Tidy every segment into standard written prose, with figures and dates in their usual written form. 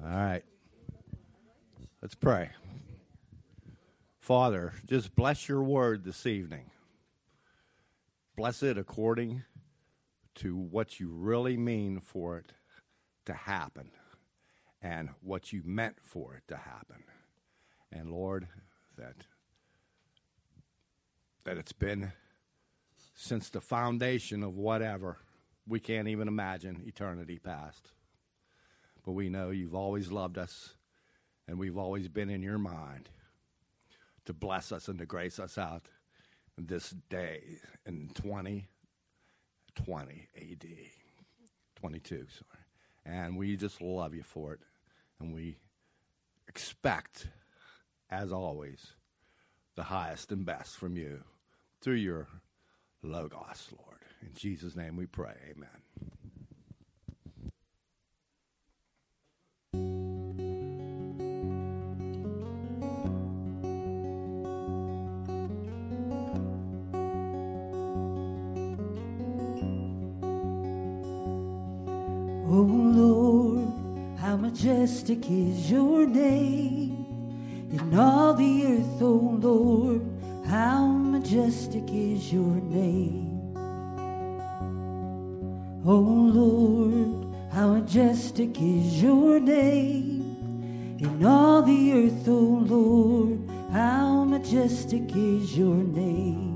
All right. Let's pray. Father, just bless your word this evening. Bless it according to what you really mean for it to happen and what you meant for it to happen. And Lord, that it's been since the foundation of whatever, we can't even imagine eternity past. But we know you've always loved us, and we've always been in your mind to bless us and to grace us out this day in 2020 AD, 22, sorry. And we just love you for it. And we expect, as always, the highest and best from you through your Logos, Lord. In Jesus' name we pray, amen. Oh Lord, how majestic is your name in all the earth, oh Lord, how majestic is your name. Oh Lord, how majestic is your name in all the earth, oh Lord, how majestic is your name.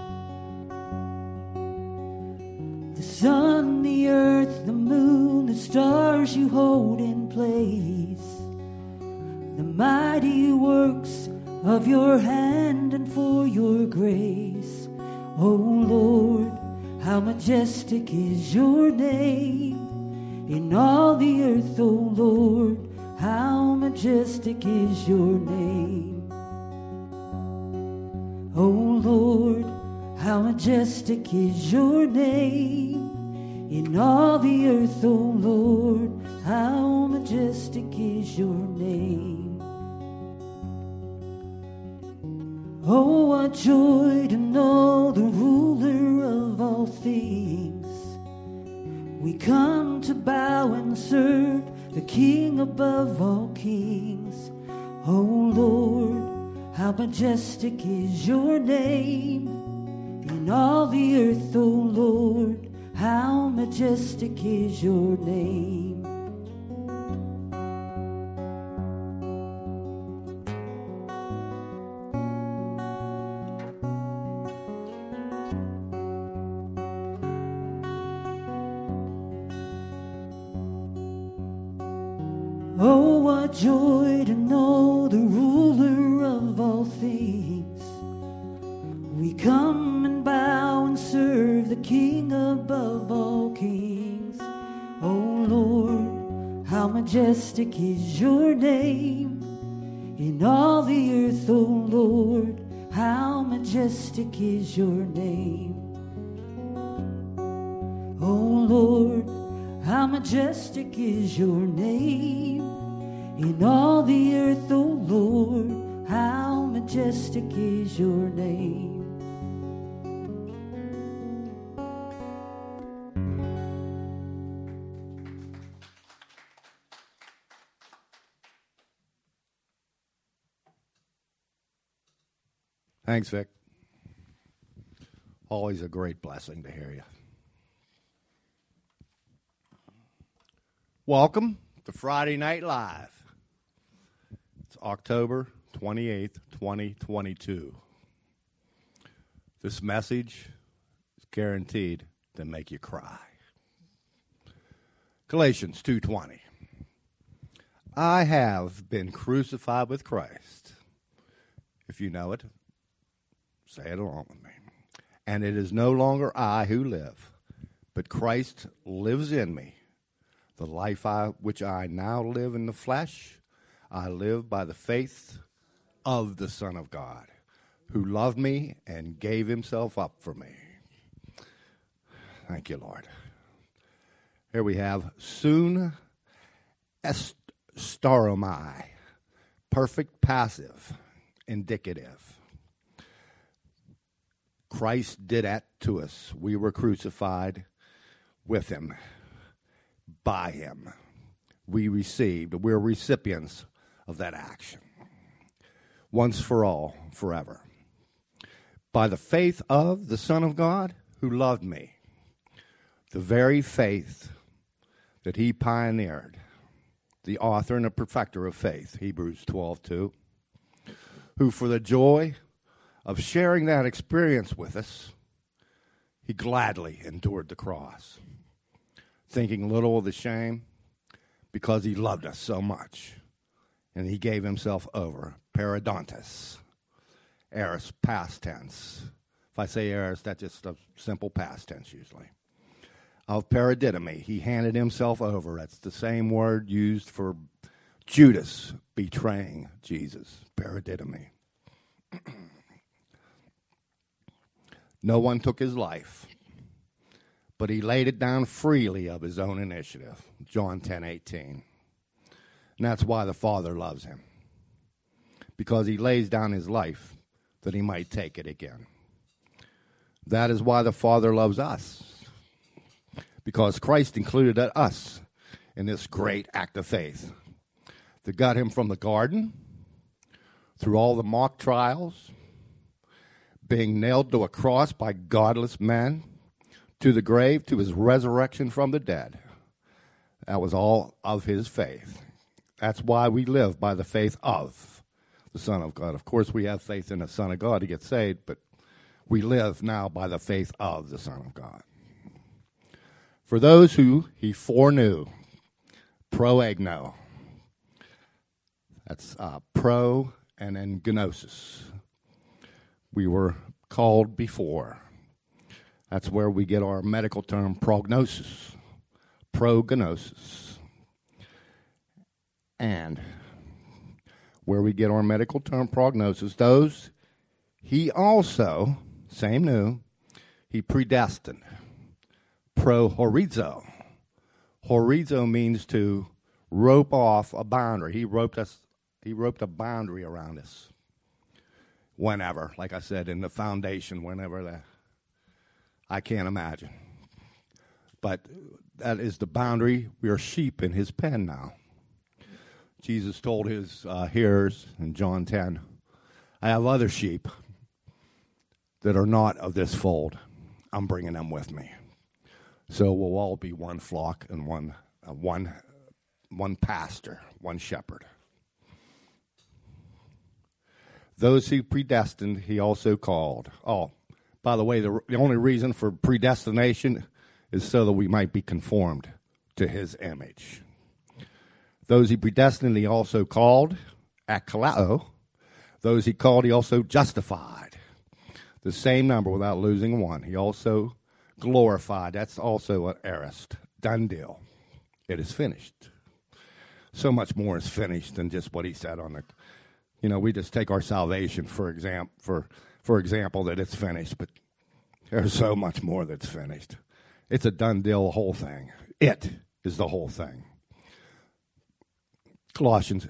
The sun, the earth, the moon, the stars you hold in place, the mighty works of your hand and for your grace. Oh Lord, how majestic is your name in all the earth, oh Lord, how majestic is your name. Oh Lord, how majestic is your name in all the earth, oh Lord, how majestic is your name. Oh, what joy to know the ruler of all things. We come to bow and serve the King above all kings. Oh Lord, how majestic is your name in all the earth, oh Lord, how majestic is your name. Oh, what joy to know the ruler of all things. We come and bow and serve the King above all kings. Oh Lord, how majestic is your name in all the earth, oh Lord, how majestic is your name. Oh Lord, how majestic is your name in all the earth, oh Lord, how majestic is your name. Thanks, Vic. Always a great blessing to hear you. Welcome to Friday Night Live. It's October 28th, 2022. This message is guaranteed to make you cry. Galatians 2:20. I have been crucified with Christ. If you know it, say it along with me. And it is no longer I who live, but Christ lives in me. The life which I now live in the flesh, I live by the faith of the Son of God, who loved me and gave himself up for me. Thank you, Lord. Here we have sun estaromai, perfect passive, indicative. Christ did that to us. We were crucified with him, by him. we received. We're recipients of that action. Once for all, forever. By the faith of the Son of God who loved me, the very faith that he pioneered, the author and the perfecter of faith, Hebrews 12:2, who for the joy of sharing that experience with us, he gladly endured the cross, thinking little of the shame, because he loved us so much, and he gave himself over, paradontes, aorist, past tense. If I say aorist, that's just a simple past tense usually. Of paradidomi, he handed himself over. That's the same word used for Judas betraying Jesus, paradidomi. No one took his life, but he laid it down freely of his own initiative, John 10:18. And that's why the Father loves him, because he lays down his life that he might take it again. That is why the Father loves us, because Christ included us in this great act of faith that got him from the garden, through all the mock trials, being nailed to a cross by godless men, to the grave, to his resurrection from the dead. That was all of his faith. That's why we live by the faith of the Son of God. Of course, we have faith in the Son of God to get saved, but we live now by the faith of the Son of God. For those who he foreknew, proegno. That's pro and then gnosis. We were called before. That's where we get our medical term prognosis, prognosis. And where we get our medical term prognosis, those he also, same new, he predestined. Pro-horizo. Horizo means to rope off a boundary. He roped a boundary around us. Whenever, like I said, in the foundation, whenever that, I can't imagine. But that is the boundary. We are sheep in his pen now. Jesus told his hearers in John 10, I have other sheep that are not of this fold. I'm bringing them with me. So we'll all be one flock and one pastor, one shepherd. Those he predestined, he also called. Oh, by the way, the only reason for predestination is so that we might be conformed to his image. Those he predestined, he also called, akkalao. Those he called, he also justified. The same number without losing one. He also glorified. That's also an aorist. Done deal. It is finished. So much more is finished than just what he said on the. We just take our salvation for example that it's finished, but there's so much more that's finished. It's a done deal, the whole thing. It is the whole thing. Romans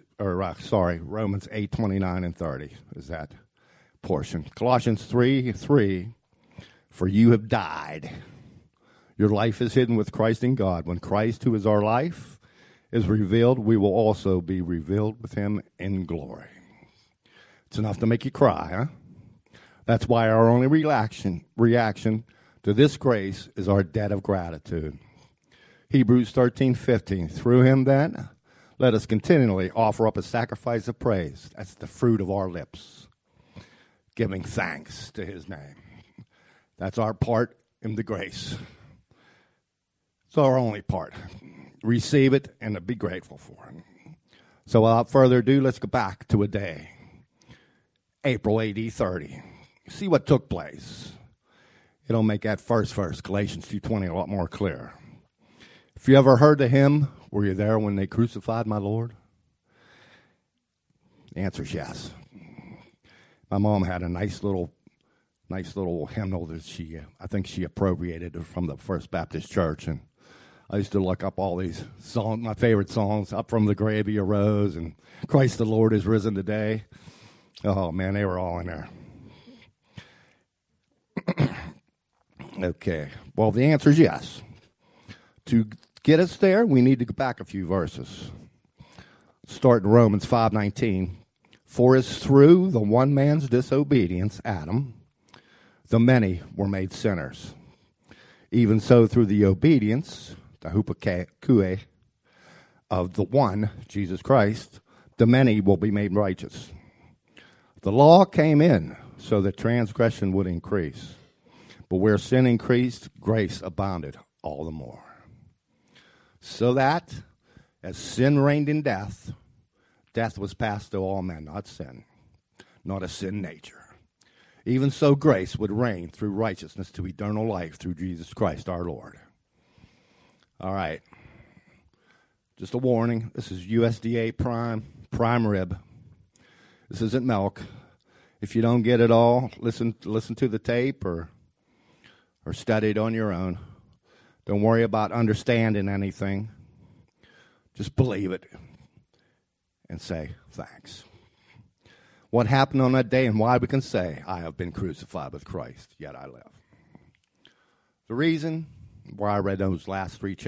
8:29 and 30 is that portion. Colossians 3:3, for you have died. Your life is hidden with Christ in God. When Christ, who is our life, is revealed, we will also be revealed with him in glory. It's enough to make you cry, huh? That's why our only reaction to this grace is our debt of gratitude. Hebrews 13:15, through him then, let us continually offer up a sacrifice of praise. That's the fruit of our lips, giving thanks to his name. That's our part in the grace. It's our only part. Receive it and to be grateful for it. So without further ado, let's go back to a day. April AD 30. See what took place. It'll make that first verse, Galatians 2:20, a lot more clear. If you ever heard the hymn, were you there when they crucified my Lord? The answer is yes. My mom had a nice little hymnal that I think she appropriated from the First Baptist Church, and I used to look up all these songs, my favorite songs, Up From the Grave He Arose and Christ the Lord is Risen Today. Oh, man, they were all in there. Okay. Well, the answer is yes. To get us there, we need to go back a few verses. Start in Romans 5:19. For as through the one man's disobedience, Adam, the many were made sinners. Even so, through the obedience, the hupakue, of the one, Jesus Christ, the many will be made righteous. The law came in so that transgression would increase. But where sin increased, grace abounded all the more. So that, as sin reigned in death, death was passed to all men, not sin, not a sin nature. Even so, grace would reign through righteousness to eternal life through Jesus Christ our Lord. All right. Just a warning. This is USDA prime rib. This isn't milk. If you don't get it all, listen to the tape or study it on your own. Don't worry about understanding anything. Just believe it and say thanks. What happened on that day and why we can say, I have been crucified with Christ, yet I live. The reason why I read those last three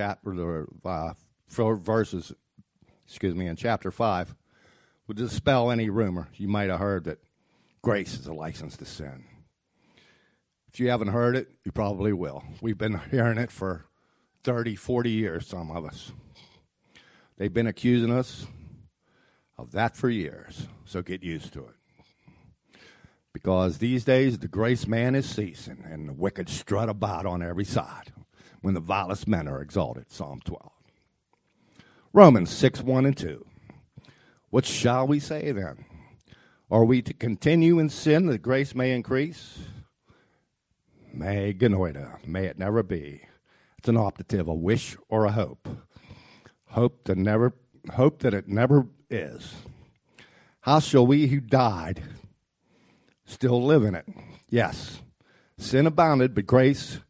verses, in chapter 5, would dispel any rumor you might have heard that grace is a license to sin. If you haven't heard it, you probably will. We've been hearing it for 30, 40 years, some of us. They've been accusing us of that for years, so get used to it. Because these days, the grace man is ceasing, and the wicked strut about on every side when the vilest men are exalted, Psalm 12. Romans 6:1-2. What shall we say then? Are we to continue in sin that grace may increase? Me genoita, may it never be. It's an optative, a wish or a hope. Hope that it never is. How shall we who died still live in it? Yes, sin abounded, but grace,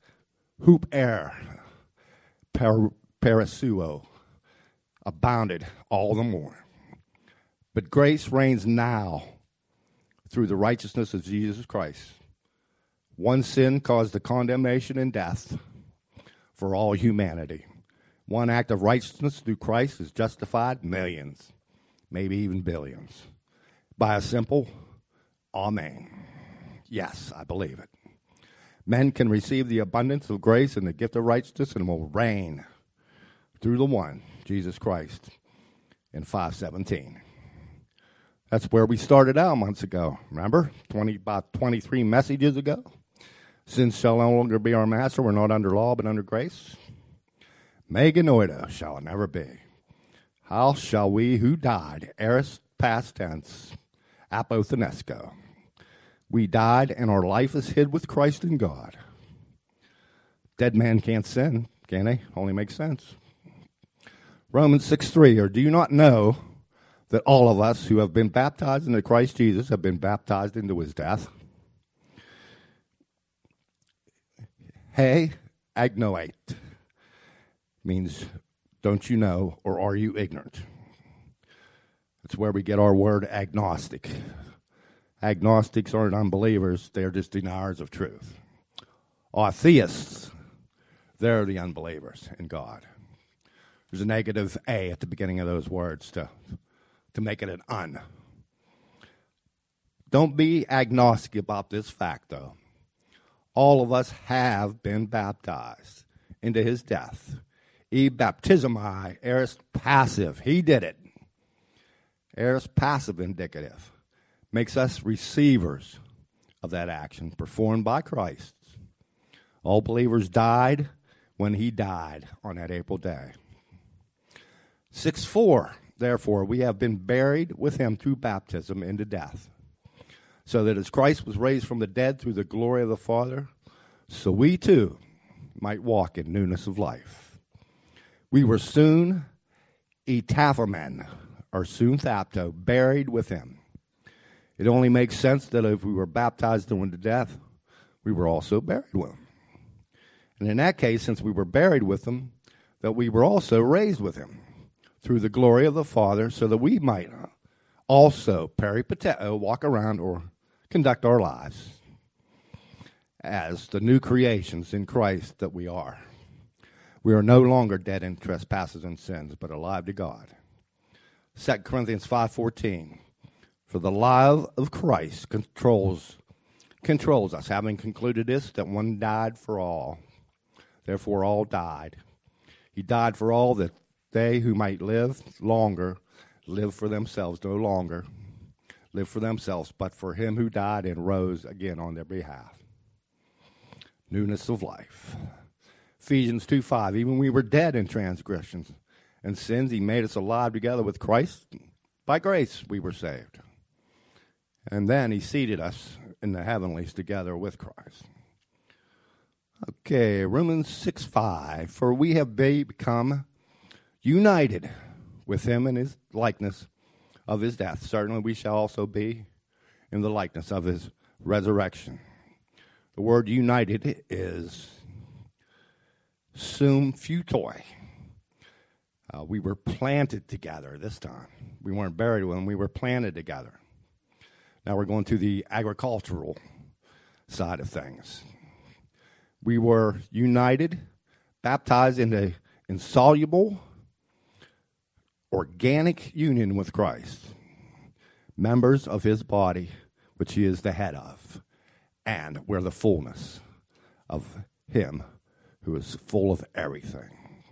parasuo, abounded all the more. But grace reigns now through the righteousness of Jesus Christ. One sin caused the condemnation and death for all humanity. One act of righteousness through Christ has justified millions, maybe even billions, by a simple amen. Yes, I believe it. Men can receive the abundance of grace and the gift of righteousness and will reign through the one, Jesus Christ, in 5:17. That's where we started out months ago. Remember? About 23 messages ago. Sin shall no longer be our master. We're not under law, but under grace. Me genoita shall it never be. How shall we who died, aorist past tense, apothenesco. We died and our life is hid with Christ in God. Dead man can't sin, can they? Only makes sense. Romans 6:3, or do you not know that all of us who have been baptized into Christ Jesus have been baptized into his death? Hey, agnoate means don't you know or are you ignorant? That's where we get our word agnostic. Agnostics aren't unbelievers, they're just deniers of truth. Atheists, they're the unbelievers in God. There's a negative A at the beginning of those words to make it an un. Don't be agnostic about this fact, though. All of us have been baptized into his death. E baptismi, aorist passive. He did it. Aorist passive indicative. Makes us receivers of that action performed by Christ. All believers died when he died on that April day. 6:4, therefore, we have been buried with him through baptism into death, so that as Christ was raised from the dead through the glory of the Father, so we too might walk in newness of life. We were soon etaphomen, or soon thapto, buried with him. It only makes sense that if we were baptized into death, we were also buried with him. And in that case, since we were buried with him, that we were also raised with him through the glory of the Father, so that we might also peripateo, walk around or conduct our lives as the new creations in Christ that we are. We are no longer dead in trespasses and sins, but alive to God. 2 Corinthians 5:14. For the love of Christ controls us, having concluded this, that one died for all. Therefore all died. He died for all, that they who might live longer live for themselves, no longer live for themselves, but for him who died and rose again on their behalf. Newness of life. Ephesians 2:5. Even we were dead in transgressions and sins, he made us alive together with Christ. By grace we were saved. And then he seated us in the heavenlies together with Christ. Okay, Romans 6:5. For we have become united with him in his likeness of his death. Certainly we shall also be in the likeness of his resurrection. The word united is sum futoi. We were planted together this time. We weren't buried with him, we were planted together. Now we're going to the agricultural side of things. We were united, baptized in an insoluble, organic union with Christ, members of his body, which he is the head of, and we're the fullness of him who is full of everything.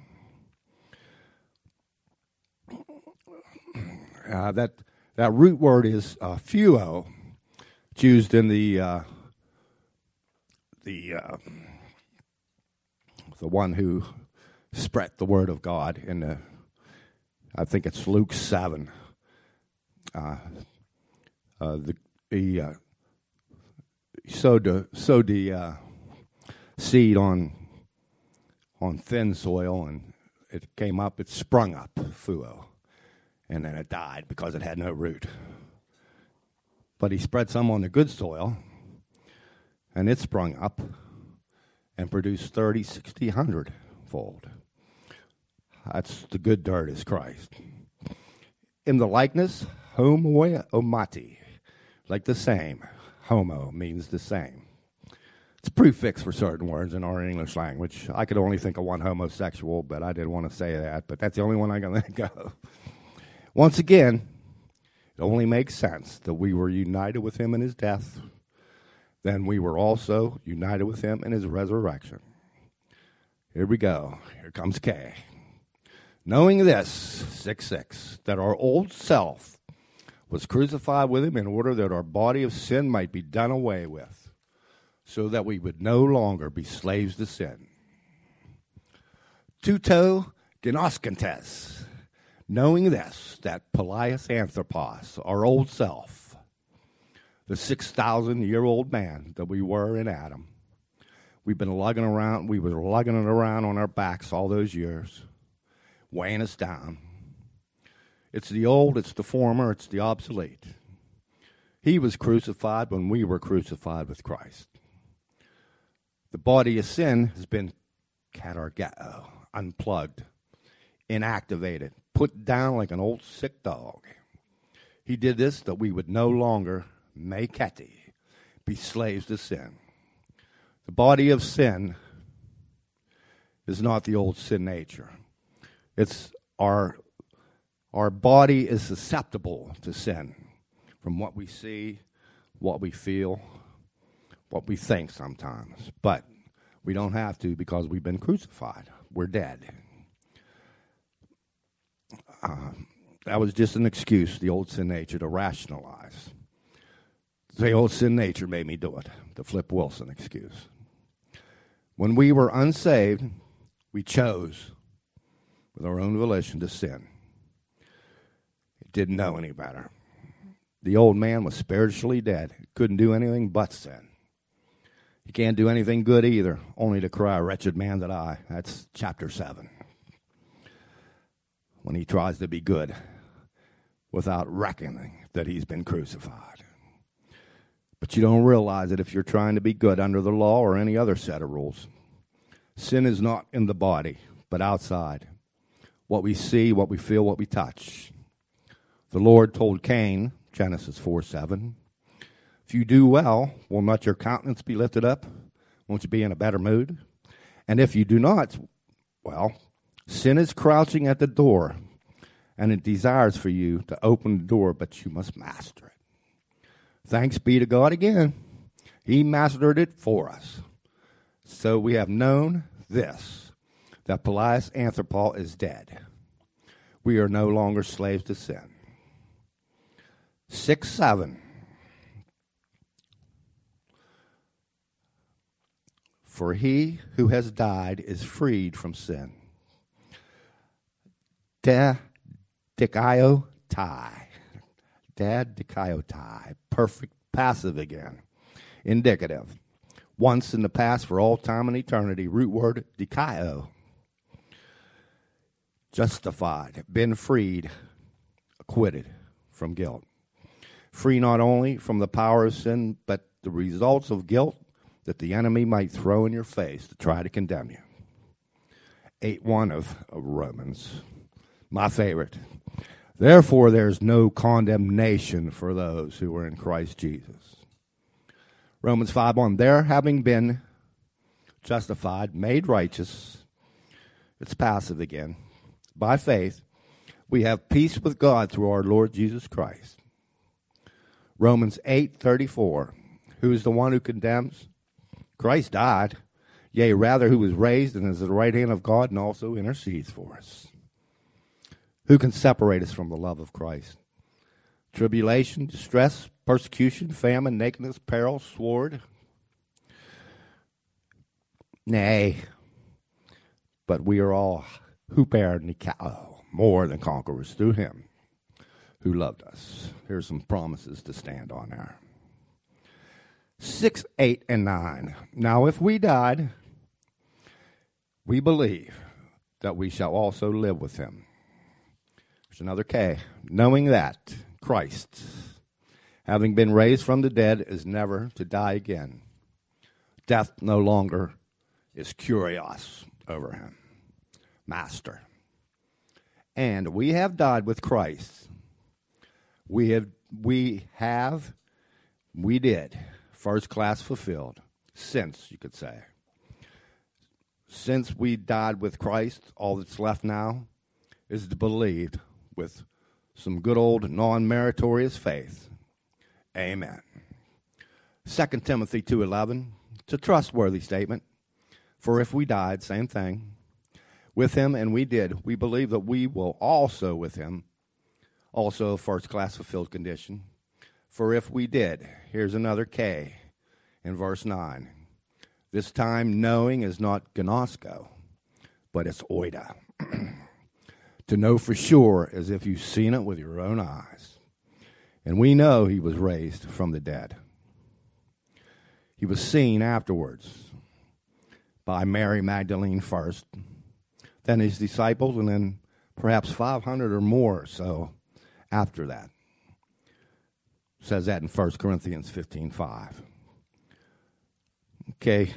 That root word is fuo. It's used in the one who spread the word of God in the, I think it's Luke 7. He sowed the seed on thin soil, and it came up. It sprung up, fuo, and then it died because it had no root. But he spread some on the good soil, and it sprung up and produced 30, 60, 100-fold. That's the good dirt is Christ. In the likeness, homoiomati, like the same. Homo means the same. It's a prefix for certain words in our English language. I could only think of one homosexual, but I didn't want to say that. But that's the only one I can think of. Once again, it only makes sense that we were united with him in his death. Then we were also united with him in his resurrection. Here we go. Here comes K. Knowing this, 6:6, that our old self was crucified with him in order that our body of sin might be done away with, so that we would no longer be slaves to sin. Tuto genoskantes. Knowing this, that Pelaios Anthropos, our old self, the 6,000-year-old man that we were in Adam, we've been lugging around, we were lugging it around on our backs all those years, weighing us down. It's the old, it's the former, it's the obsolete. He was crucified when we were crucified with Christ. The body of sin has been katargeo, unplugged, inactivated, put down like an old sick dog. He did this that we would no longer meketi, be slaves to sin. The body of sin is not the old sin nature. It's our body is susceptible to sin from what we see, what we feel, what we think sometimes. But we don't have to because we've been crucified. We're dead. That was just an excuse, the old sin nature, to rationalize. The old sin nature made me do it, the Flip Wilson excuse. When we were unsaved, we chose with our own volition to sin. It didn't know any better. The old man was spiritually dead. Couldn't do anything but sin. He can't do anything good either, only to cry, wretched man that I. That's chapter 7. When he tries to be good without reckoning that he's been crucified. But you don't realize it if you're trying to be good under the law or any other set of rules. Sin is not in the body, but outside. What we see, what we feel, what we touch. The Lord told Cain, Genesis 4:7, if you do well, will not your countenance be lifted up? Won't you be in a better mood? And if you do not, Well, sin is crouching at the door, and it desires for you to open the door, but you must master it. Thanks be to God again. He mastered it for us. So we have known this, that Pelleas Anthropol is dead. We are no longer slaves to sin. 6:7. For he who has died is freed from sin. Dikaiotai. Perfect passive again. Indicative. Once in the past for all time and eternity. Root word dikaio. Justified. Been freed. Acquitted from guilt. Free not only from the power of sin, but the results of guilt that the enemy might throw in your face to try to condemn you. 8:1 of Romans, my favorite. Therefore, there's no condemnation for those who are in Christ Jesus. Romans 5:1, there having been justified, made righteous, it's passive again, by faith, we have peace with God through our Lord Jesus Christ. Romans 8:34, who is the one who condemns? Christ died, yea, rather who was raised and is at the right hand of God and also intercedes for us. Who can separate us from the love of Christ? Tribulation, distress, persecution, famine, nakedness, peril, sword? Nay, but we are all huper nikao, more than conquerors through him who loved us. Here's some promises to stand on there. 6, 8, and 9. Now, if we died, we believe that we shall also live with him. There's another K. Knowing that Christ, having been raised from the dead, is never to die again. Death no longer is curios over him. Master. And we have died with Christ. We did. First class fulfilled. Since, you could say. Since we died with Christ, all that's left now is to believe with some good old non-meritorious faith. Amen. 2 Timothy 2:11. It's a trustworthy statement. For if we died, same thing, with him, and we did, we believe that we will also with him, also a first class fulfilled condition. For if we did, here's another K in verse 9. This time knowing is not gnosko, but it's oida. To know for sure as if you've seen it with your own eyes. And we know he was raised from the dead. He was seen afterwards by Mary Magdalene first, then his disciples, and then perhaps 500 or more or so after that. Says that in 1 Corinthians 15:5. Okay.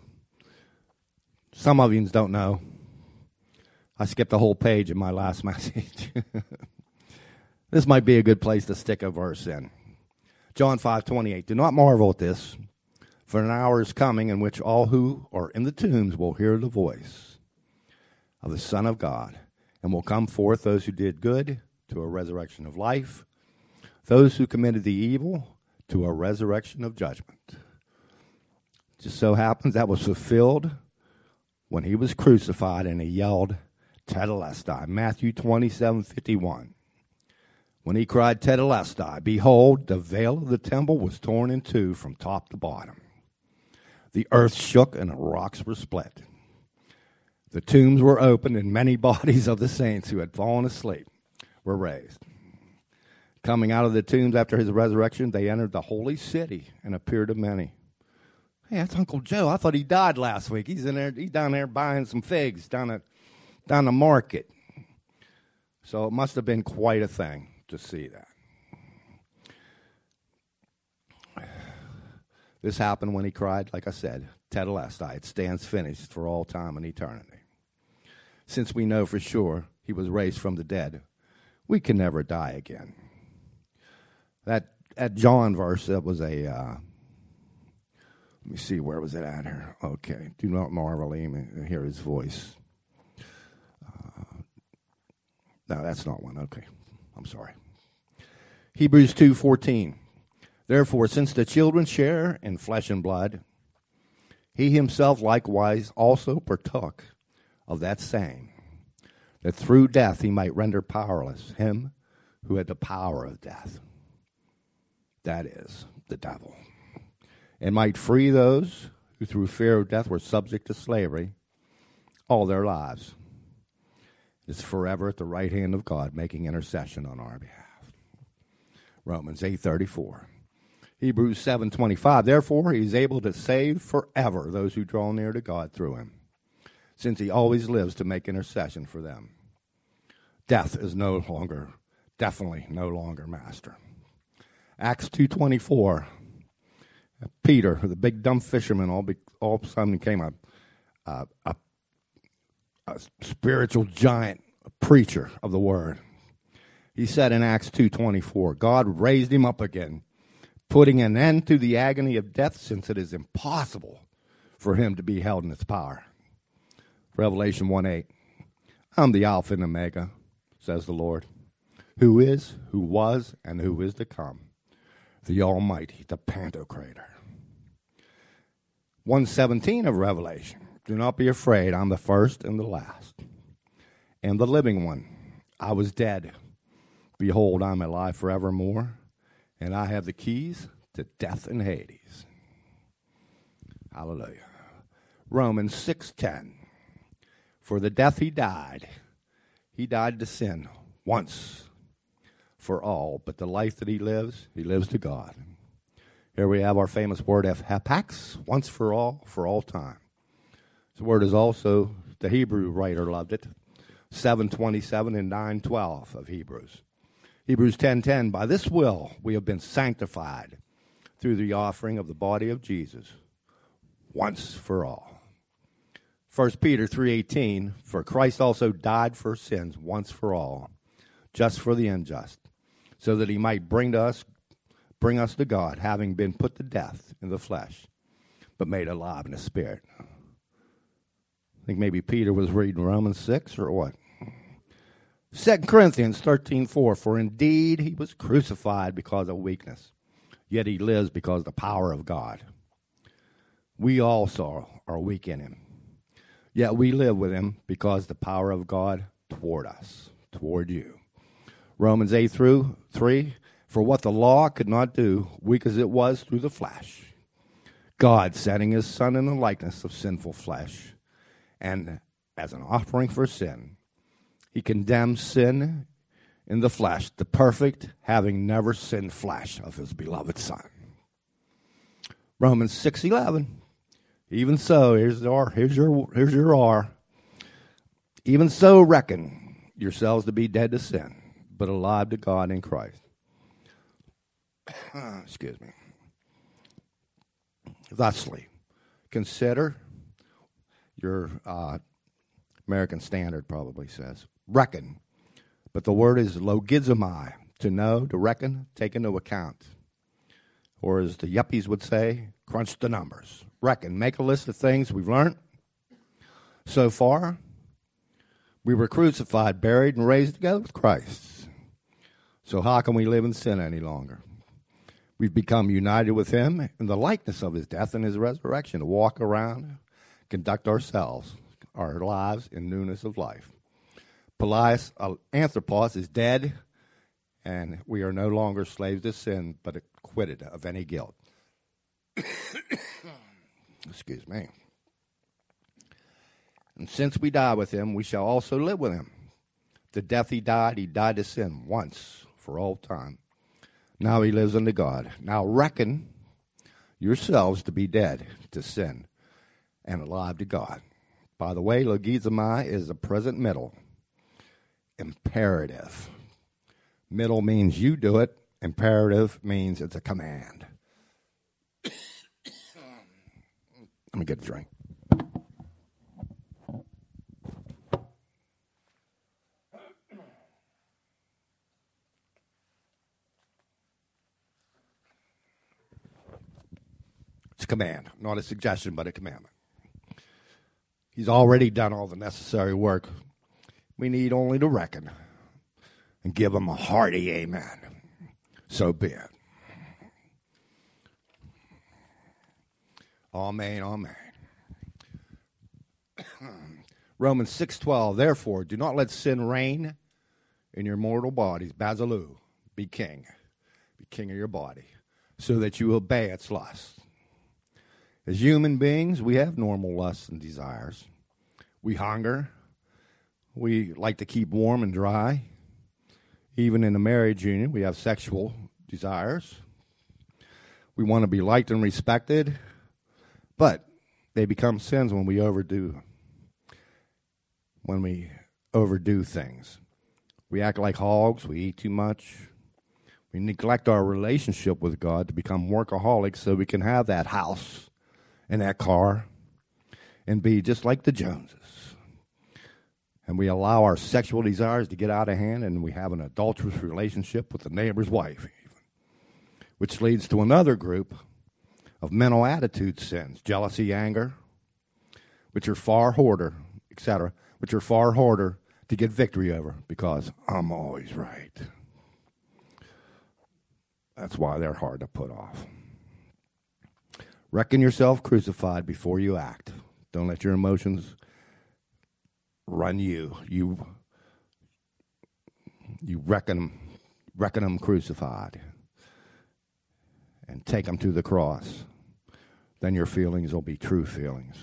Some of you don't know. I skipped a whole page in my last message. This might be a good place to stick a verse in. John 5:28. Do not marvel at this, for an hour is coming in which all who are in the tombs will hear the voice of the Son of God, and will come forth those who did good to a resurrection of life, those who committed the evil to a resurrection of judgment. Just so happens that was fulfilled when he was crucified and he yelled, Tetelestai, Matthew 27:51. When he cried, Tetelestai, behold, the veil of the temple was torn in two from top to bottom. The earth shook and the rocks were split. The tombs were opened and many bodies of the saints who had fallen asleep were raised. Coming out of the tombs after his resurrection, they entered the holy city and appeared to many. Hey, that's Uncle Joe. I thought he died last week. He's down there buying some figs down the market. So it must have been quite a thing to see that. This happened when he cried, like I said, Tetelestai. It stands finished for all time and eternity. Since we know for sure he was raised from the dead, we can never die again. That John verse, that was a, let me see, where was it at here? Okay, do not marvel him and hear his voice. No, that's not one. Okay. I'm sorry. Hebrews 2:14. Therefore, since the children share in flesh and blood, he himself likewise also partook of that same, that through death he might render powerless him who had the power of death, that is, the devil, and might free those who through fear of death were subject to slavery all their lives. Is forever at the right hand of God, making intercession on our behalf. Romans 8:34. Hebrews 7:25. Therefore, he is able to save forever those who draw near to God through him, since he always lives to make intercession for them. Death is definitely no longer master. Acts 2:24. Peter, the big dumb fisherman, all of a sudden became a spiritual giant, a preacher of the word. He said in Acts 2:24, God raised him up again, putting an end to the agony of death, since it is impossible for him to be held in its power. Revelation 1:8, I'm the Alpha and Omega, says the Lord, who is, who was, and who is to come, the Almighty, the Pantocrator. 1:17 of Revelation. Do not be afraid, I'm the first and the last, and the living one. I was dead. Behold, I'm alive forevermore, and I have the keys to death and Hades. Hallelujah. Romans 6:10. For the death he died to sin once for all, but the life that he lives to God. Here we have our famous word, hapax, once for all time. This word is also, the Hebrew writer loved it, 7:27 and 9:12 of Hebrews. Hebrews 10:10, by this will we have been sanctified through the offering of the body of Jesus, once for all. 1 Peter 3:18, for Christ also died for sins once for all, just for the unjust, so that he might bring us to God, having been put to death in the flesh, but made alive in the spirit. I think maybe Peter was reading Romans 6 or what? 2 Corinthians 13:4, for indeed he was crucified because of weakness, yet he lives because of the power of God. We also are weak in him, yet we live with him because the power of God toward us, toward you. Romans 8:3, for what the law could not do, weak as it was through the flesh, God sending his Son in the likeness of sinful flesh, and as an offering for sin, he condemns sin in the flesh, the perfect, having never sinned flesh of his beloved Son. Romans 6:11. Even so, here's your R. Even so, reckon yourselves to be dead to sin, but alive to God in Christ. Excuse me. Thusly, consider, your American Standard probably says, reckon. But the word is logizomai, to know, to reckon, take into account. Or as the yuppies would say, crunch the numbers. Reckon, make a list of things we've learned so far. We were crucified, buried, and raised together with Christ. So how can we live in sin any longer? We've become united with him in the likeness of his death and his resurrection, to walk around, conduct our lives in newness of life. Pelleas Anthropos is dead, and we are no longer slaves to sin, but acquitted of any guilt. Excuse me. And since we die with him, we shall also live with him. The death he died to sin once for all time. Now he lives unto God. Now reckon yourselves to be dead to sin and alive to God. By the way, logizomai is a present middle. Imperative. Middle means you do it. Imperative means it's a command. Let me get a drink. It's a command, not a suggestion, but a commandment. He's already done all the necessary work. We need only to reckon. and give them a hearty amen. So be it. Amen, amen. Romans 6:12, therefore, do not let sin reign in your mortal bodies. Basileou, be king. Be king of your body, so that you obey its lusts. As human beings, we have normal lusts and desires. We hunger. We like to keep warm and dry. Even in a marriage union, we have sexual desires. We want to be liked and respected, but they become sins when we overdo things. We act like hogs. We eat too much. We neglect our relationship with God to become workaholics so we can have that house and that car and be just like the Joneses. And we allow our sexual desires to get out of hand, and we have an adulterous relationship with the neighbor's wife, even, which leads to another group of mental attitude sins, jealousy, anger, which are far harder, etc., which are far harder to get victory over because I'm always right. That's why they're hard to put off. Reckon yourself crucified before you act. Don't let your emotions run you. You reckon them crucified and take them to the cross. Then your feelings will be true feelings.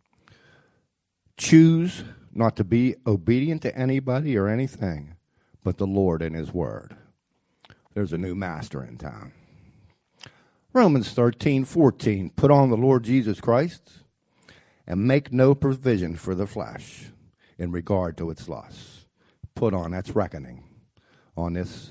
Choose not to be obedient to anybody or anything but the Lord and His Word. There's a new master in town. Romans 13:14, put on the Lord Jesus Christ and make no provision for the flesh in regard to its lusts. Put on, that's reckoning on this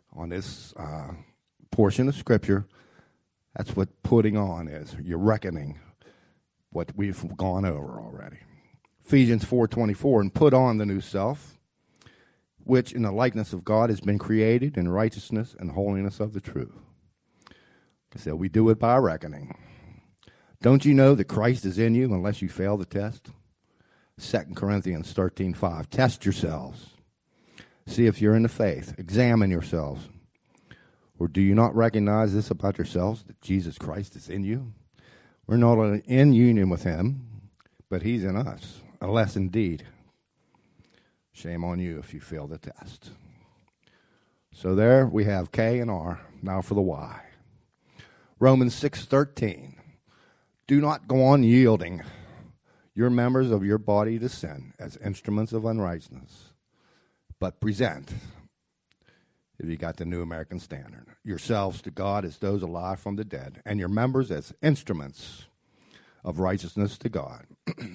portion of Scripture. That's what putting on is. You're reckoning what we've gone over already. Ephesians 4:24, and put on the new self, which in the likeness of God has been created in righteousness and holiness of the truth. So we do it by reckoning. Don't you know that Christ is in you unless you fail the test? 2 Corinthians 13:5, test yourselves. See if you're in the faith. Examine yourselves. Or do you not recognize this about yourselves, that Jesus Christ is in you? We're not in union with Him, but He's in us, unless indeed. Shame on you if you fail the test. So there we have K and R. Now for the Y. Romans 6:13. Do not go on yielding your members of your body to sin as instruments of unrighteousness, but present, if you got the New American Standard, yourselves to God as those alive from the dead, and your members as instruments of righteousness to God.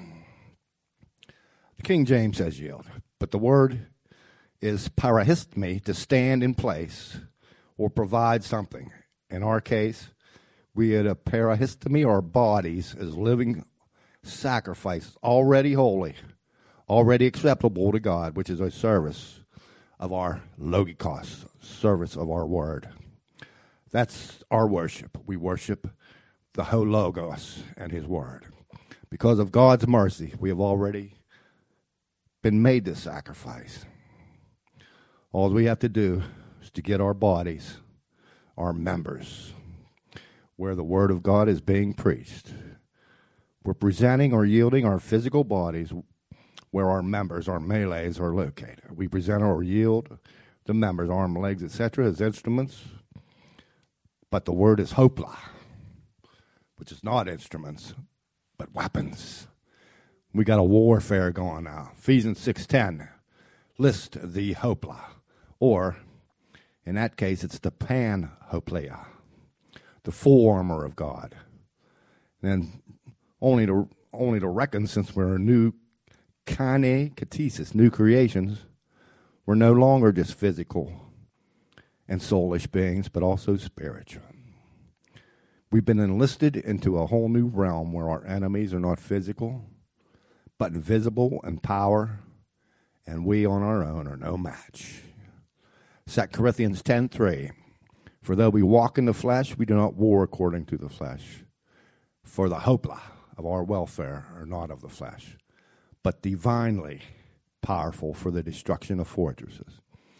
The King James says yield, but the word is parahistemi, to stand in place or provide something. In our case, we had a parahistemi, our bodies, as living sacrifices, already holy, already acceptable to God, which is a service of our logikos, service of our word. That's our worship. We worship the whole logos and His word. Because of God's mercy, we have already been made this sacrifice. All we have to do is to get our bodies, our members, where the word of God is being preached. We're presenting or yielding our physical bodies where our members, our melees, are located. We present or yield the members, arms, legs, etc., as instruments. But the word is hopla, which is not instruments, but weapons. We got a warfare going now. Ephesians 6:10 list the hopla, or in that case, it's the panhoplea, the full armor of God. And only to reckon, since we're a new kane katesis, new creations, we're no longer just physical and soulish beings, but also spiritual. We've been enlisted into a whole new realm where our enemies are not physical, but invisible in power, and we on our own are no match. 2 Corinthians 10:3, for though we walk in the flesh, we do not war according to the flesh. For the hopla of our welfare are not of the flesh, but divinely powerful for the destruction of fortresses.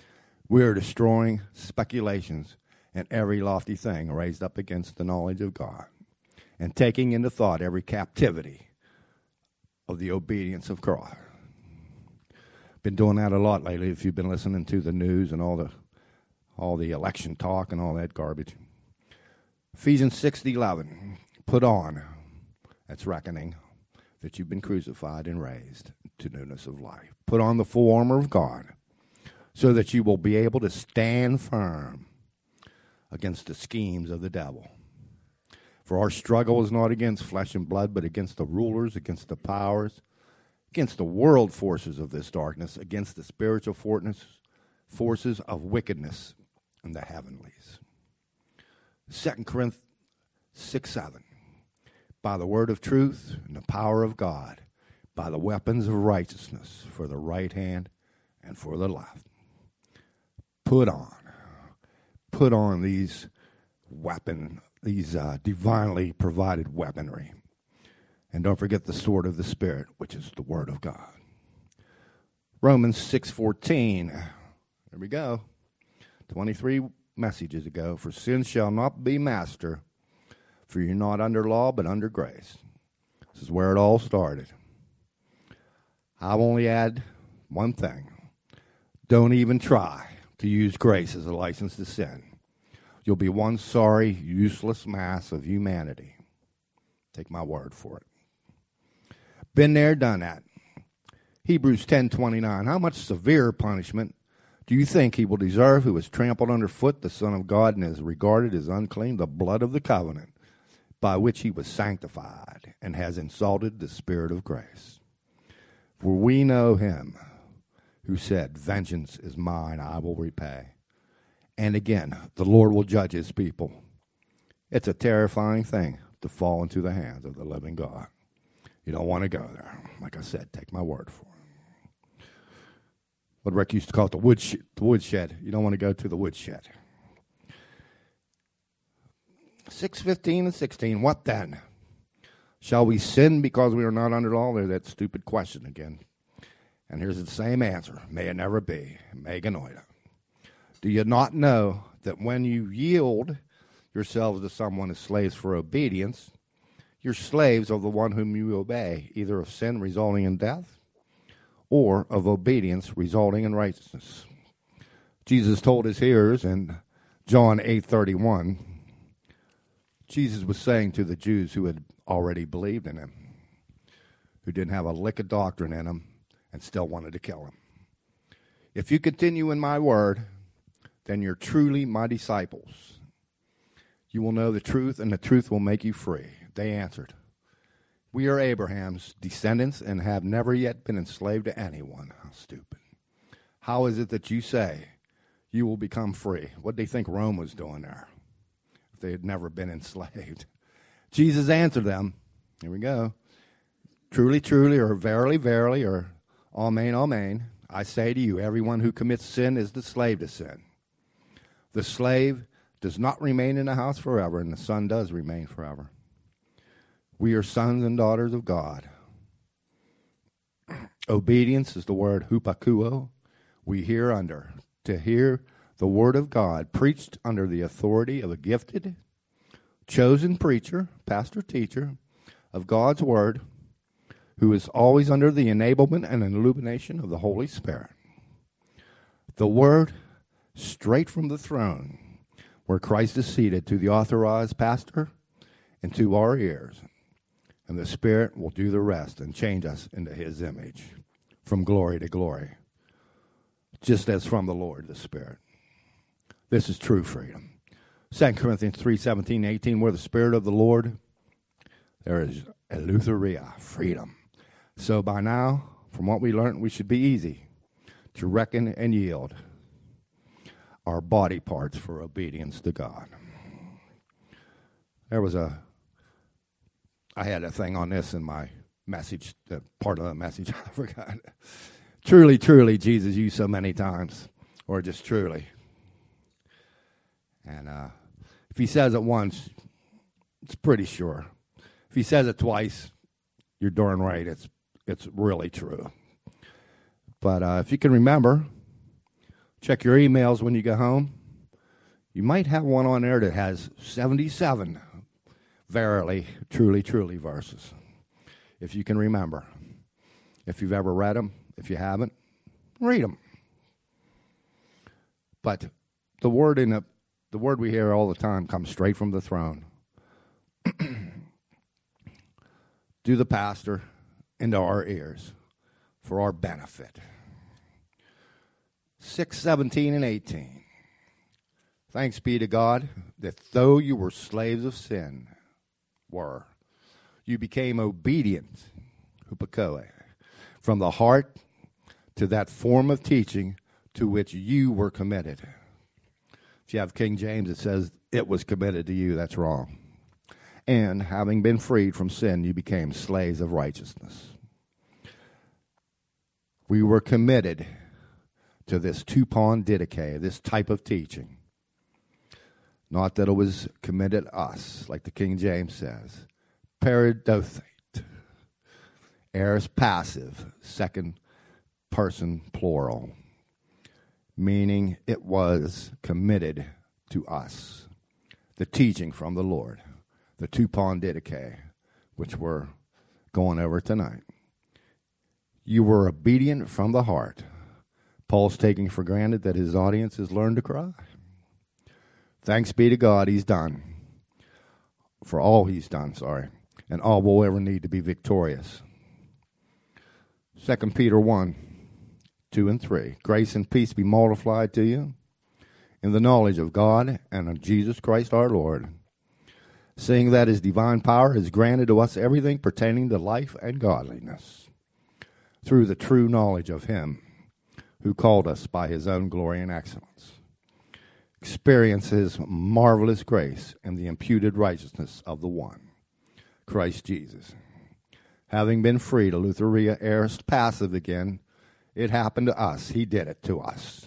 We are destroying speculations and every lofty thing raised up against the knowledge of God, and taking into thought every captivity of the obedience of Christ. Been doing that a lot lately if you've been listening to the news and all the election talk and all that garbage. Ephesians 6:11, put on, that's reckoning, that you've been crucified and raised to newness of life. Put on the full armor of God so that you will be able to stand firm against the schemes of the devil. For our struggle is not against flesh and blood, but against the rulers, against the powers, against the world forces of this darkness, against the spiritual forces of wickedness in the heavenlies. 2 Corinthians 6:7. By the word of truth and the power of God, by the weapons of righteousness for the right hand and for the left. Put on these divinely provided weaponry. And don't forget the sword of the Spirit, which is the Word of God. Romans 6:14. There we go. 23 messages ago. For sin shall not be master, for you're not under law, but under grace. This is where it all started. I'll only add one thing. Don't even try to use grace as a license to sin. You'll be one sorry, useless mass of humanity. Take my word for it. Been there, done that. Hebrews 10:29. How much severe punishment do you think he will deserve who has trampled underfoot the Son of God and has regarded as unclean the blood of the covenant by which he was sanctified and has insulted the Spirit of grace? For we know him who said, vengeance is mine, I will repay. And again, the Lord will judge his people. It's a terrifying thing to fall into the hands of the living God. You don't want to go there. Like I said, take my word for it. What Rick used to call it, the woodshed. You don't want to go to the woodshed. 6:15 and 16. What then? Shall we sin because we are not under law? There's that stupid question again. And here's the same answer. May it never be. May genoita. Do you not know that when you yield yourselves to someone as slaves for obedience, you're slaves of the one whom you obey, either of sin resulting in death or of obedience resulting in righteousness? Jesus told his hearers in John 8:31, Jesus was saying to the Jews who had already believed in him, who didn't have a lick of doctrine in them and still wanted to kill him. If you continue in my word, then you're truly my disciples. You will know the truth, and the truth will make you free. They answered, we are Abraham's descendants and have never yet been enslaved to anyone. How stupid. How is it that you say you will become free? What do they think Rome was doing there if they had never been enslaved? Jesus answered them, here we go, truly, truly, or verily, verily, or amen, amen, I say to you, everyone who commits sin is the slave to sin. The slave does not remain in the house forever, and the son does remain forever. We are sons and daughters of God. Obedience is the word hupakuo. We hear under. To hear the word of God preached under the authority of a gifted, chosen preacher, pastor, teacher of God's word, who is always under the enablement and illumination of the Holy Spirit. The word straight from the throne where Christ is seated to the authorized pastor and to our ears. And the Spirit will do the rest and change us into his image from glory to glory, just as from the Lord, the Spirit. This is true freedom. 2 Corinthians 3:17, 18, where the Spirit of the Lord, there is eleutheria, freedom. So by now, from what we learned, we should be easy to reckon and yield our body parts for obedience to God. I had a thing on this in my message, part of the message, I forgot. Truly, truly, Jesus used so many times, or just truly. And if he says it once, it's pretty sure. If he says it twice, you're darn right, it's really true. But if you can remember, Check your emails when you go home. You might have one on there that has 77 verily, truly, truly verses, if you can remember. If you've ever read them, if you haven't, read them. But the word we hear all the time comes straight from the throne. To the pastor, into our ears, for our benefit. 6, 17, and 18. Thanks be to God that though you were slaves of sin, you became obedient, hupakoe, from the heart to that form of teaching to which you were committed. If you have King James, it says it was committed to you. That's wrong. And having been freed from sin, you became slaves of righteousness. We were committed to this tupon didache, this type of teaching. Not that it was committed to us, like the King James says. Paradothate. Aorist passive, second person plural. Meaning it was committed to us. The teaching from the Lord. The tupon didache, which we're going over tonight. You were obedient from the heart. Paul's taking for granted that his audience has learned to cry. Thanks be to God, he's done. For all he's done, and all we'll ever need to be victorious. 2 Peter 1, 2 and 3. Grace and peace be multiplied to you in the knowledge of God and of Jesus Christ our Lord, seeing that his divine power has granted to us everything pertaining to life and godliness, through the true knowledge of him who called us by his own glory and excellence. Experience his marvelous grace and the imputed righteousness of the one, Christ Jesus. Having been freed, Eleutheria, aorist passive again, it happened to us. He did it to us.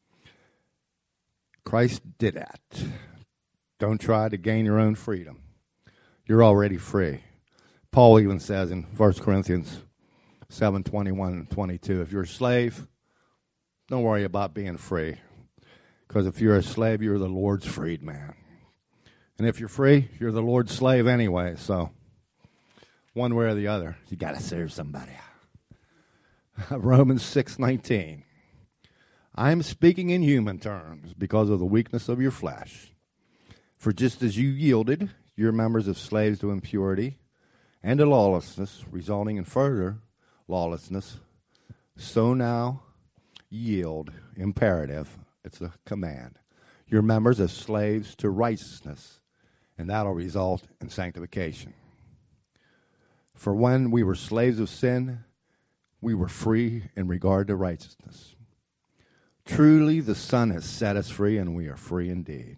Christ did that. Don't try to gain your own freedom. You're already free. Paul even says in 1 Corinthians 7, 21 and 22, if you're a slave, don't worry about being free. Because if you're a slave, you're the Lord's freed man. And if you're free, you're the Lord's slave anyway. So one way or the other, you got to serve somebody. Romans 6:19. I am speaking in human terms because of the weakness of your flesh. For just as you yielded your members as slaves to impurity and to lawlessness, resulting in further lawlessness, so now yield, imperative, it's a command, your members as slaves to righteousness, and that'll result in sanctification. For when we were slaves of sin, we were free in regard to righteousness. Truly the Son has set us free, and we are free indeed.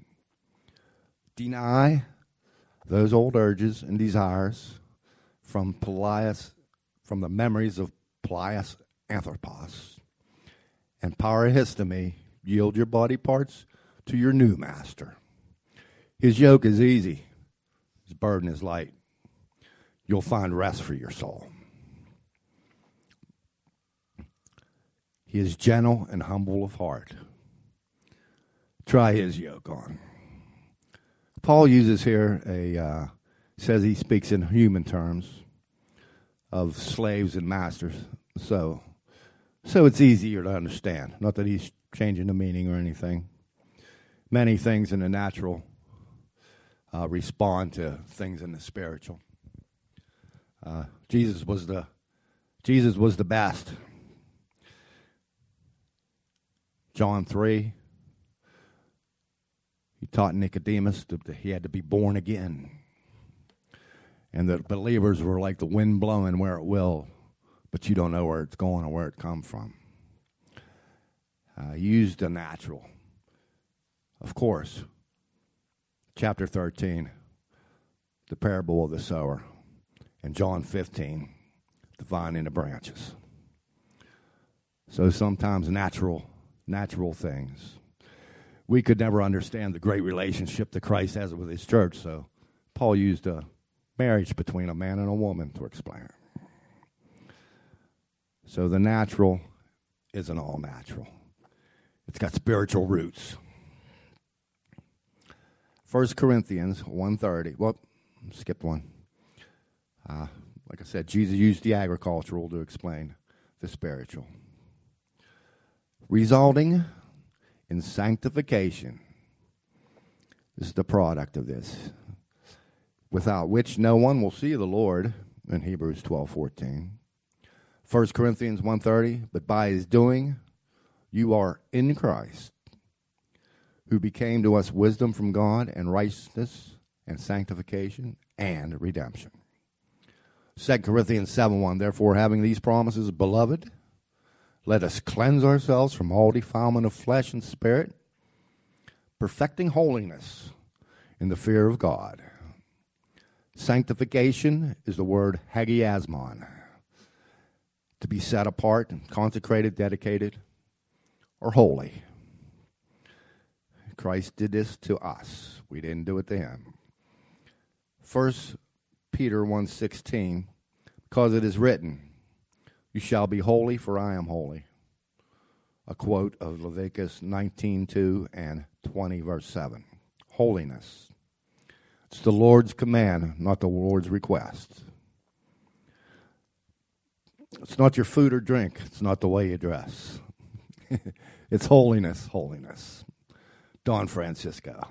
Deny those old urges and desires from the memories of Pelaios Anthropos, and parahistemi, yield your body parts to your new master. His yoke is easy, his burden is light. You'll find rest for your soul. He is gentle and humble of heart. Try his yoke on. Paul uses here says he speaks in human terms of slaves and masters. So it's easier to understand. Not that he's changing the meaning or anything. Many things in the natural respond to things in the spiritual. Jesus was the best. John 3, he taught Nicodemus that he had to be born again. And that believers were like the wind blowing where it will, but you don't know where it's going or where it come from. Used the natural. Of course, chapter 13, the parable of the sower. And John 15, the vine and the branches. So sometimes natural things. We could never understand the great relationship that Christ has with his church, so Paul used a marriage between a man and a woman to explain it. So the natural isn't all natural. It's got spiritual roots. 1 Corinthians 1:30. Well, skipped one. Like I said, Jesus used the agricultural to explain the spiritual. Resulting in sanctification. This is the product of this. Without which no one will see the Lord, in Hebrews 12:14. 1 Corinthians 1:30, but by his doing you are in Christ, who became to us wisdom from God and righteousness and sanctification and redemption. 2 Corinthians 7:1, therefore having these promises, beloved, let us cleanse ourselves from all defilement of flesh and spirit, perfecting holiness in the fear of God. Sanctification is the word hagiasmon, to be set apart, consecrated, dedicated, or holy. Christ did this to us. We didn't do it to him. 1 Peter 1:16, because it is written, you shall be holy, for I am holy. A quote of Leviticus 19:2 and 20, verse 7. Holiness. It's the Lord's command, not the Lord's request. It's not your food or drink. It's not the way you dress. It's holiness, holiness. Don Francisco.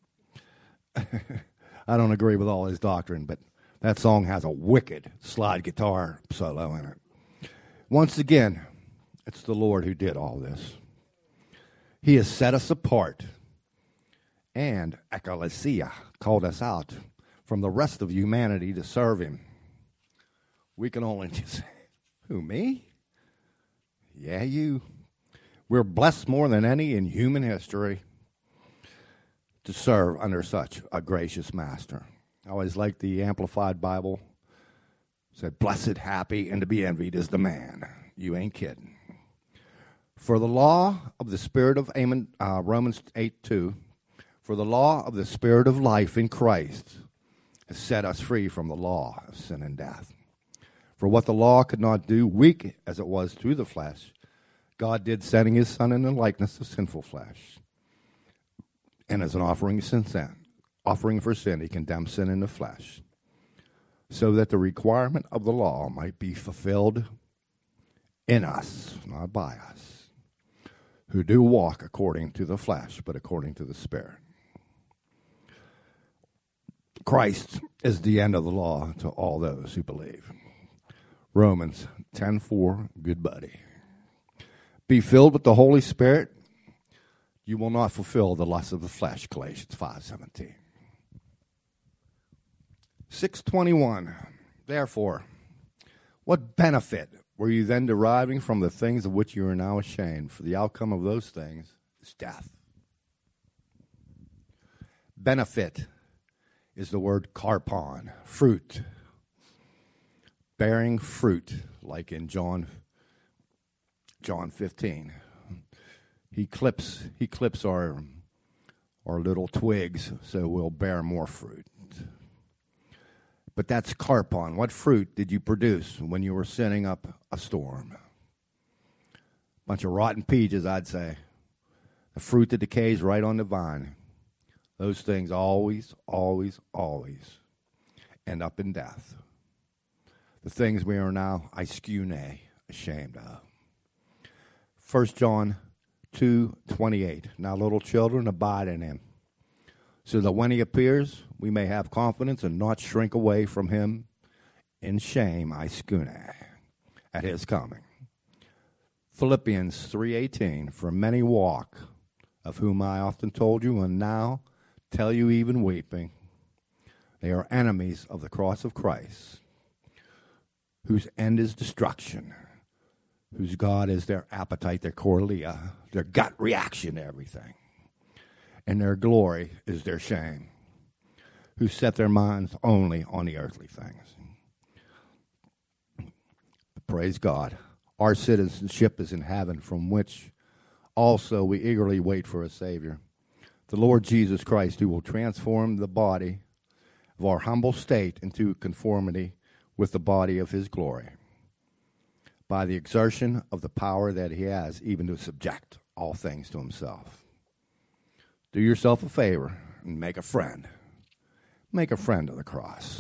I don't agree with all his doctrine, but that song has a wicked slide guitar solo in it. Once again, it's the Lord who did all this. He has set us apart, and ekklesia called us out from the rest of humanity to serve him. We can only just say, who, me? Yeah, you. We're blessed more than any in human history to serve under such a gracious master. I always liked the Amplified Bible. It said, blessed, happy, and to be envied is the man. You ain't kidding. For the law of the Spirit of Romans 8:2, for the law of the Spirit of life in Christ has set us free from the law of sin and death. For what the law could not do, weak as it was through the flesh, God did, sending his Son in the likeness of sinful flesh. And as an offering for sin, he condemned sin in the flesh, so that the requirement of the law might be fulfilled in us, not by us, who do walk according to the flesh, but according to the Spirit. Christ is the end of the law to all those who believe. Romans 10:4, good buddy. Be filled with the Holy Spirit. You will not fulfill the lust of the flesh, Galatians 5:17. 6:21, therefore, what benefit were you then deriving from the things of which you are now ashamed? For the outcome of those things is death. Benefit is the word karpon, fruit. Bearing fruit, like in John 15. He clips our little twigs so we'll bear more fruit. But that's karpon. What fruit did you produce when you were sending up a storm? Bunch of rotten peaches, I'd say. A fruit that decays right on the vine. Those things always, always, always end up in death. The things we are now ashamed of. 1 John 2:28. Now, little children, abide in him, so that when he appears, we may have confidence and not shrink away from him in shame, at his coming. Philippians 3:18. For many walk, of whom I often told you, and now tell you even weeping. They are enemies of the cross of Christ, whose end is destruction, whose God is their appetite, their corlia, their gut reaction to everything, and their glory is their shame, who set their minds only on the earthly things. Praise God. Our citizenship is in heaven, from which also we eagerly wait for a Savior, the Lord Jesus Christ, who will transform the body of our humble state into conformity with the body of his glory, by the exertion of the power that he has, even to subject all things to himself. Do yourself a favor and make a friend. Make a friend of the cross.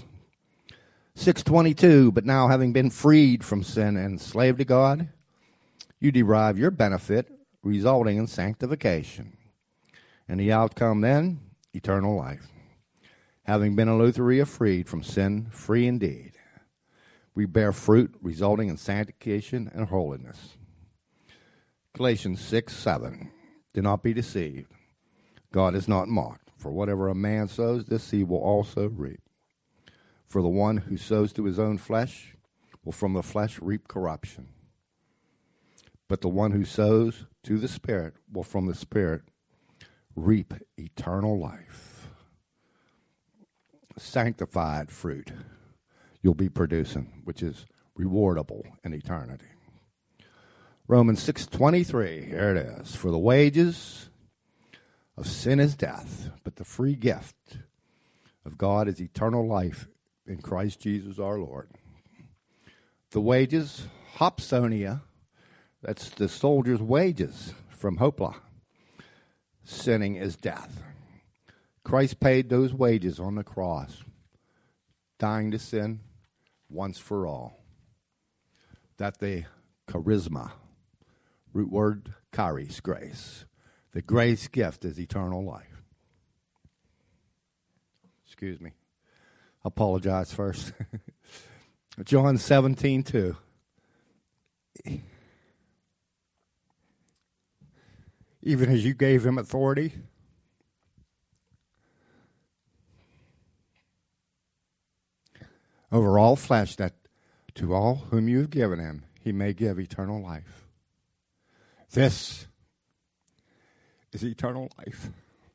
6:22, but now having been freed from sin and enslaved to God, you derive your benefit resulting in sanctification. And the outcome then, eternal life. Having been eleutheria freed from sin, free indeed, we bear fruit resulting in sanctification and holiness. Galatians 6:7, do not be deceived. God is not mocked. For whatever a man sows, this he will also reap. For the one who sows to his own flesh will from the flesh reap corruption. But the one who sows to the Spirit will from the Spirit reap eternal life. Sanctified fruit you'll be producing, which is rewardable in eternity. Romans 6:23, here it is. For the wages of sin is death, but the free gift of God is eternal life in Christ Jesus our Lord. The wages, hopsonia, that's the soldier's wages from Hopla. Sinning is death. Christ paid those wages on the cross, dying to sin once for all. That the charisma, root word charis, grace, the grace gift is eternal life. Excuse me. I apologize first. John 17:2. Even as you gave him authority over all flesh, that to all whom you have given him, he may give eternal life. This is eternal life.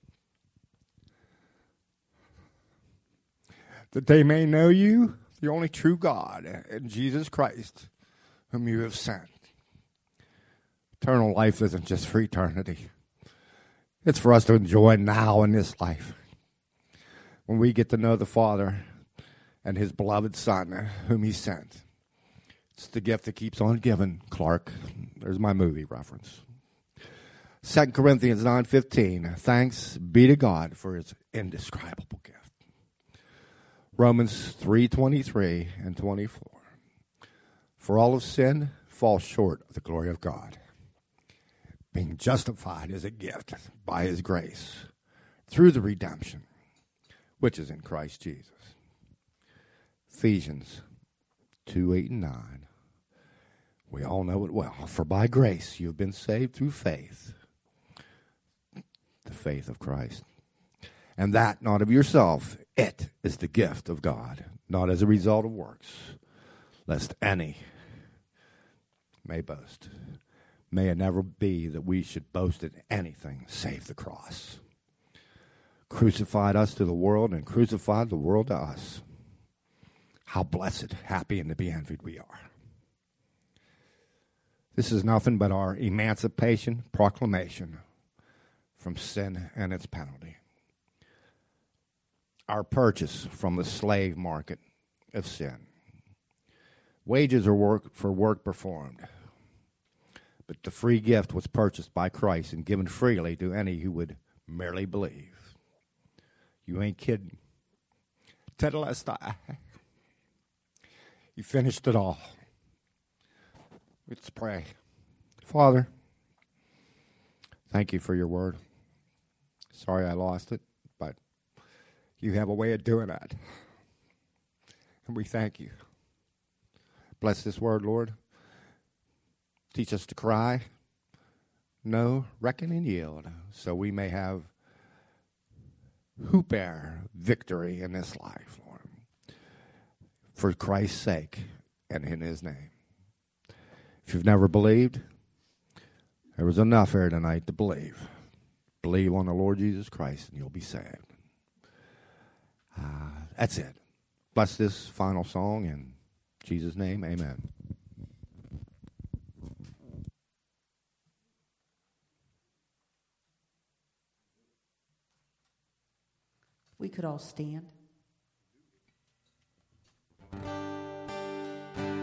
That they may know you, the only true God, and Jesus Christ, whom you have sent. Eternal life isn't just for eternity. It's for us to enjoy now in this life. When we get to know the Father and his beloved Son, whom he sent. It's the gift that keeps on giving, Clark. There's my movie reference. 2 Corinthians 9:15. Thanks be to God for his indescribable gift. Romans 3:23 and 24. For all of sin falls short of the glory of God, being justified as a gift by his grace through the redemption which is in Christ Jesus. Ephesians 2:8 and 9. We all know it well. For by grace you have been saved through faith, the faith of Christ. And that not of yourself, it is the gift of God, not as a result of works, lest any may boast. May it never be that we should boast in anything save the cross. Crucified us to the world and crucified the world to us. How blessed, happy, and to be envied we are. This is nothing but our emancipation proclamation from sin and its penalty. Our purchase from the slave market of sin. Wages are work for work performed. But the free gift was purchased by Christ and given freely to any who would merely believe. You ain't kidding. Tetelestai. You finished it all. Let's pray. Father, thank you for your word. Sorry I lost it, but you have a way of doing that. And we thank you. Bless this word, Lord. Teach us to cry, know, reckon, and yield, so we may have huper victory in this life, Lord. For Christ's sake and in his name. If you've never believed, there was enough here tonight to believe. Believe on the Lord Jesus Christ and you'll be saved. That's it. Bless this final song in Jesus' name, amen. We could all stand.